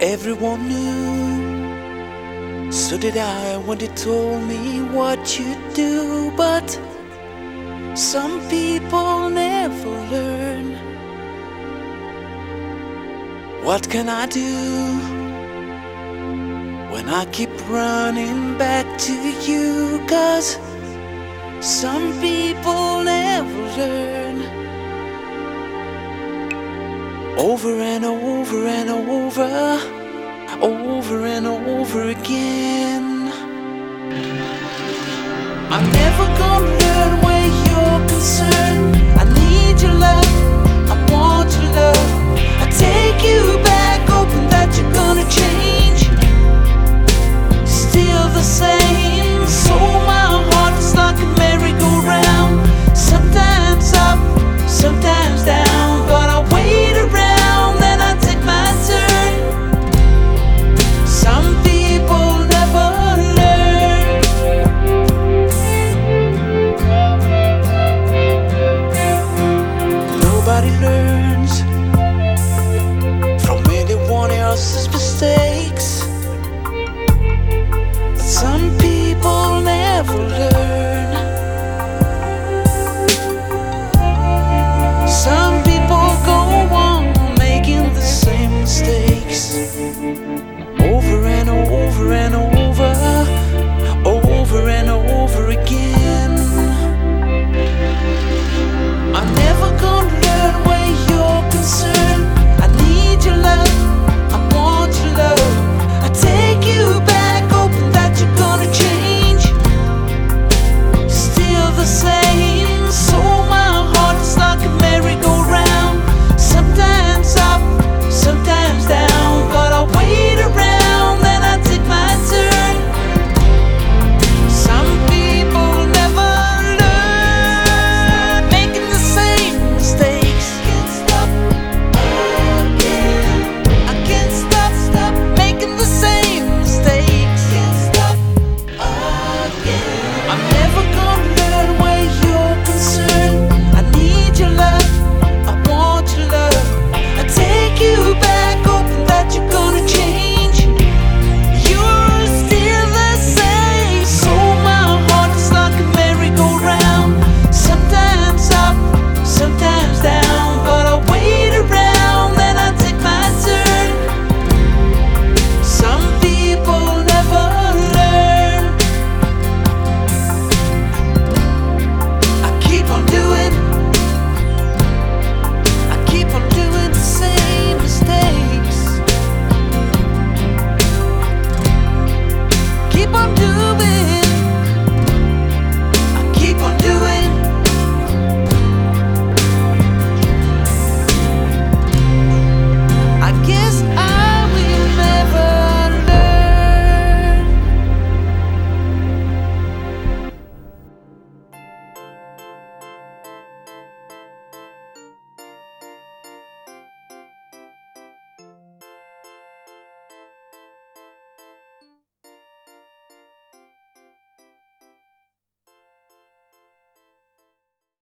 Everyone knew, so did I when they told me what you do. But some people never learn. What can I do when I keep running back to you? 'Cause some people never learn. Over and over and over, over and over again. I'm never gonna learn where you're concerned.